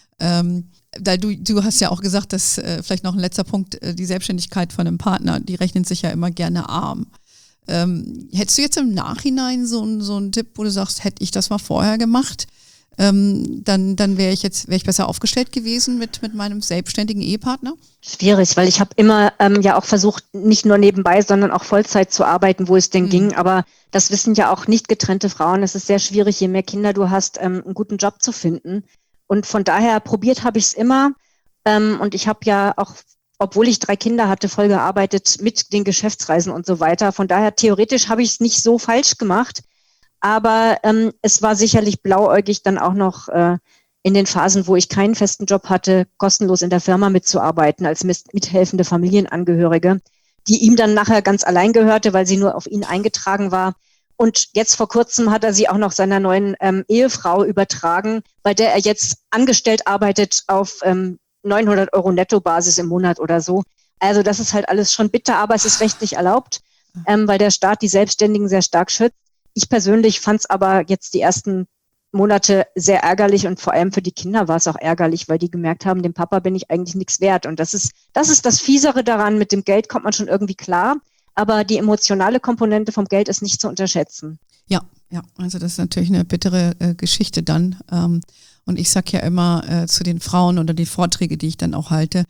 Du hast ja auch gesagt, dass vielleicht noch ein letzter Punkt, die Selbstständigkeit von einem Partner, die rechnen sich ja immer gerne arm. Hättest du jetzt im Nachhinein so einen Tipp, wo du sagst, hätte ich das mal vorher gemacht, dann wäre ich besser aufgestellt gewesen mit meinem selbstständigen Ehepartner? Schwierig, weil ich habe immer ja auch versucht, nicht nur nebenbei, sondern auch Vollzeit zu arbeiten, wo es denn ging. Aber das wissen ja auch nicht getrennte Frauen. Es ist sehr schwierig, je mehr Kinder du hast, einen guten Job zu finden. Und von daher probiert habe ich es immer. Und ich habe ja auch, obwohl ich 3 Kinder hatte, voll gearbeitet mit den Geschäftsreisen und so weiter. Von daher theoretisch habe ich es nicht so falsch gemacht. Aber es war sicherlich blauäugig, dann auch noch in den Phasen, wo ich keinen festen Job hatte, kostenlos in der Firma mitzuarbeiten als mithelfende Familienangehörige, die ihm dann nachher ganz allein gehörte, weil sie nur auf ihn eingetragen war. Und jetzt vor kurzem hat er sie auch noch seiner neuen Ehefrau übertragen, bei der er jetzt angestellt arbeitet auf 900 € Nettobasis im Monat oder so. Also das ist halt alles schon bitter, aber es ist rechtlich erlaubt, weil der Staat die Selbstständigen sehr stark schützt. Ich persönlich fand es aber jetzt die ersten Monate sehr ärgerlich und vor allem für die Kinder war es auch ärgerlich, weil die gemerkt haben, dem Papa bin ich eigentlich nichts wert. Und das ist das Fiesere daran, mit dem Geld kommt man schon irgendwie klar, aber die emotionale Komponente vom Geld ist nicht zu unterschätzen. Ja, also das ist natürlich eine bittere Geschichte dann. Und ich sage ja immer zu den Frauen oder die Vorträge, die ich dann auch halte,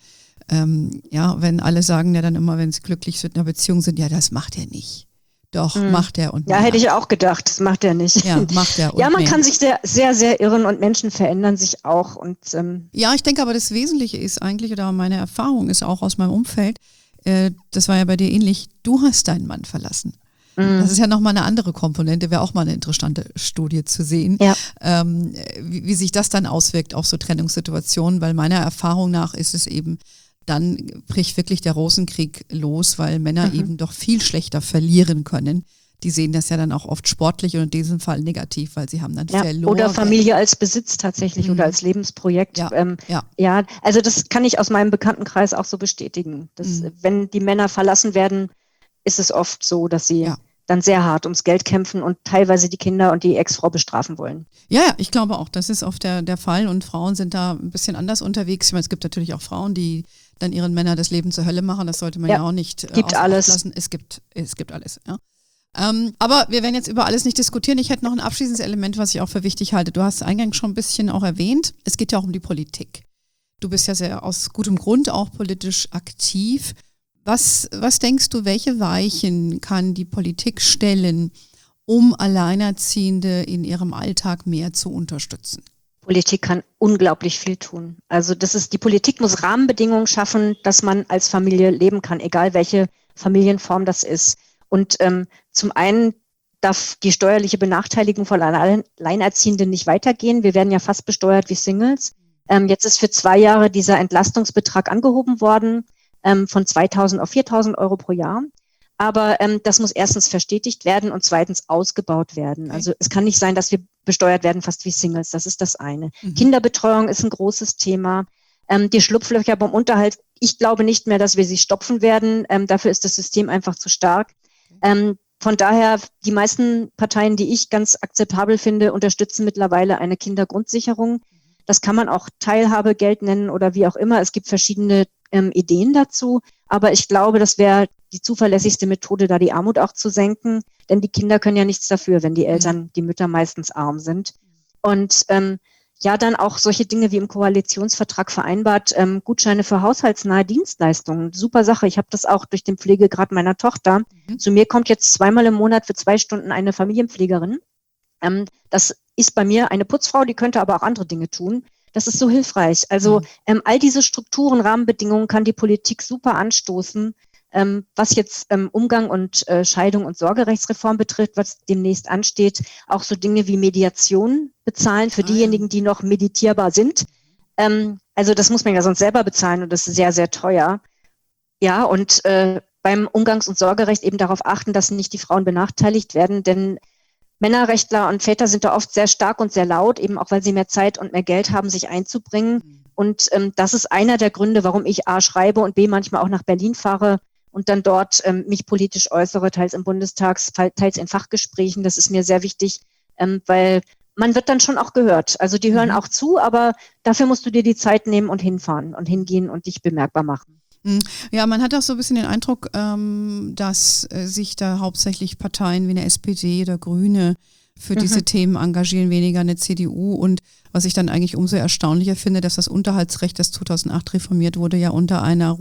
wenn alle sagen ja dann immer, wenn sie glücklich sind in einer Beziehung sind, ja, das macht er nicht. Doch, macht er und mehr. Ja, hätte ich auch gedacht, das macht er nicht. Ja, macht er und ja, man mehr. kann sich sehr, sehr, sehr irren und Menschen verändern sich auch. Und ja, ich denke aber, das Wesentliche ist eigentlich, oder meine Erfahrung ist auch aus meinem Umfeld, das war ja bei dir ähnlich, du hast deinen Mann verlassen. Das ist ja nochmal eine andere Komponente, wäre auch mal eine interessante Studie zu sehen, wie sich das dann auswirkt auf so Trennungssituationen, weil meiner Erfahrung nach ist es eben, dann bricht wirklich der Rosenkrieg los, weil Männer eben doch viel schlechter verlieren können. Die sehen das ja dann auch oft sportlich und in diesem Fall negativ, weil sie haben dann verloren. Oder Familie als Besitz tatsächlich oder als Lebensprojekt. Ja, also das kann ich aus meinem Bekanntenkreis auch so bestätigen. Dass, wenn die Männer verlassen werden, ist es oft so, dass sie dann sehr hart ums Geld kämpfen und teilweise die Kinder und die Ex-Frau bestrafen wollen. Ja, ich glaube auch, das ist oft der Fall und Frauen sind da ein bisschen anders unterwegs. Ich meine, es gibt natürlich auch Frauen, die dann ihren Männern das Leben zur Hölle machen. Das sollte man ja auch nicht gibt alles. Lassen. Es gibt alles, ja. Aber wir werden jetzt über alles nicht diskutieren. Ich hätte noch ein abschließendes Element, was ich auch für wichtig halte. Du hast es eingangs schon ein bisschen auch erwähnt. Es geht ja auch um die Politik. Du bist ja sehr aus gutem Grund auch politisch aktiv. Was denkst du, welche Weichen kann die Politik stellen, um Alleinerziehende in ihrem Alltag mehr zu unterstützen? Politik kann unglaublich viel tun. Also die Politik muss Rahmenbedingungen schaffen, dass man als Familie leben kann, egal welche Familienform das ist. Und zum einen darf die steuerliche Benachteiligung von Alleinerziehenden nicht weitergehen. Wir werden ja fast besteuert wie Singles. Jetzt ist für 2 Jahre dieser Entlastungsbetrag angehoben worden, von 2.000 auf 4.000 Euro pro Jahr. Aber das muss erstens verstetigt werden und zweitens ausgebaut werden. Okay. Also es kann nicht sein, dass wir besteuert werden fast wie Singles. Das ist das eine. Kinderbetreuung ist ein großes Thema. Die Schlupflöcher beim Unterhalt, ich glaube nicht mehr, dass wir sie stopfen werden. Dafür ist das System einfach zu stark. Von daher, die meisten Parteien, die ich ganz akzeptabel finde, unterstützen mittlerweile eine Kindergrundsicherung. Das kann man auch Teilhabegeld nennen oder wie auch immer. Es gibt verschiedene Ideen dazu. Aber ich glaube, das wäre die zuverlässigste Methode, da die Armut auch zu senken. Denn die Kinder können ja nichts dafür, wenn die Eltern, die Mütter meistens arm sind. Und dann auch solche Dinge wie im Koalitionsvertrag vereinbart, Gutscheine für haushaltsnahe Dienstleistungen. Super Sache. Ich habe das auch durch den Pflegegrad meiner Tochter. Zu mir kommt jetzt 2-mal im Monat für 2 Stunden eine Familienpflegerin. Das ist bei mir eine Putzfrau, die könnte aber auch andere Dinge tun. Das ist so hilfreich. Also all diese Strukturen, Rahmenbedingungen kann die Politik super anstoßen. Was jetzt Umgang und Scheidung und Sorgerechtsreform betrifft, was demnächst ansteht, auch so Dinge wie Mediation bezahlen für diejenigen, die noch meditierbar sind. Also das muss man ja sonst selber bezahlen und das ist sehr, sehr teuer. Ja, und beim Umgangs- und Sorgerecht eben darauf achten, dass nicht die Frauen benachteiligt werden, denn Männerrechtler und Väter sind da oft sehr stark und sehr laut, eben auch weil sie mehr Zeit und mehr Geld haben, sich einzubringen. Und das ist einer der Gründe, warum ich A schreibe und B manchmal auch nach Berlin fahre und dann dort mich politisch äußere, teils im Bundestag, teils in Fachgesprächen. Das ist mir sehr wichtig, weil man wird dann schon auch gehört. Also die hören auch zu, aber dafür musst du dir die Zeit nehmen und hinfahren und hingehen und dich bemerkbar machen. Ja, man hat auch so ein bisschen den Eindruck, dass sich da hauptsächlich Parteien wie eine SPD oder Grüne für diese Themen engagieren, weniger eine CDU. Und was ich dann eigentlich umso erstaunlicher finde, dass das Unterhaltsrecht, das 2008 reformiert wurde, ja unter einer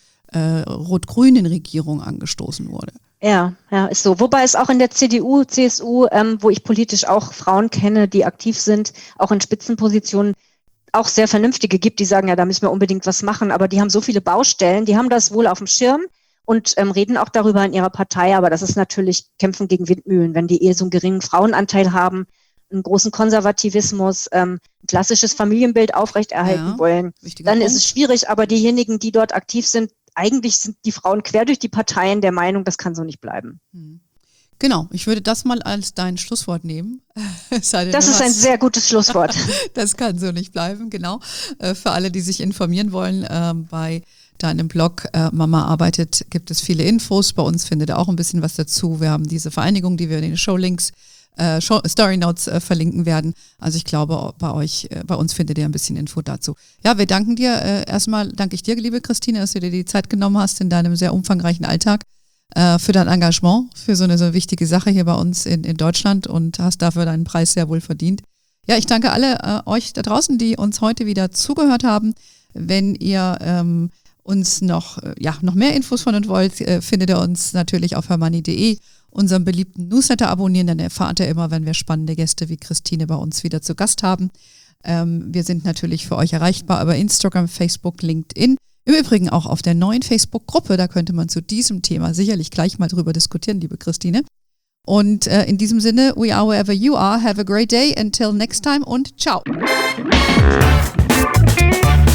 rot-grünen Regierung angestoßen wurde. Ja, ist so. Wobei es auch in der CDU, CSU, wo ich politisch auch Frauen kenne, die aktiv sind, auch in Spitzenpositionen, auch sehr Vernünftige gibt, die sagen, ja, da müssen wir unbedingt was machen, aber die haben so viele Baustellen, die haben das wohl auf dem Schirm und reden auch darüber in ihrer Partei, aber das ist natürlich Kämpfen gegen Windmühlen, wenn die eher so einen geringen Frauenanteil haben, einen großen Konservativismus, ein klassisches Familienbild aufrechterhalten wollen, dann ist es schwierig, aber diejenigen, die dort aktiv sind, eigentlich sind die Frauen quer durch die Parteien der Meinung, das kann so nicht bleiben. Genau, ich würde das mal als dein Schlusswort nehmen. Das ist ein sehr gutes Schlusswort. Das kann so nicht bleiben, genau. Für alle, die sich informieren wollen, bei deinem Blog Mama arbeitet, gibt es viele Infos. Bei uns findet ihr auch ein bisschen was dazu. Wir haben diese Vereinigung, die wir in den Showlinks, Story Notes verlinken werden. Also ich glaube, bei uns findet ihr ein bisschen Info dazu. Ja, wir danken dir. Erstmal danke ich dir, liebe Christine, dass du dir die Zeit genommen hast in deinem sehr umfangreichen Alltag. Für dein Engagement, für so eine so wichtige Sache hier bei uns in Deutschland und hast dafür deinen Preis sehr wohl verdient. Ja, ich danke alle euch da draußen, die uns heute wieder zugehört haben. Wenn ihr uns noch mehr Infos von uns wollt, findet ihr uns natürlich auf hermanni.de, unserem beliebten Newsletter abonnieren, dann erfahrt ihr immer, wenn wir spannende Gäste wie Christine bei uns wieder zu Gast haben. Wir sind natürlich für euch erreichbar über Instagram, Facebook, LinkedIn. Im Übrigen auch auf der neuen Facebook-Gruppe, da könnte man zu diesem Thema sicherlich gleich mal drüber diskutieren, liebe Christine. Und in diesem Sinne, we are wherever you are. Have a great day. Until next time und ciao.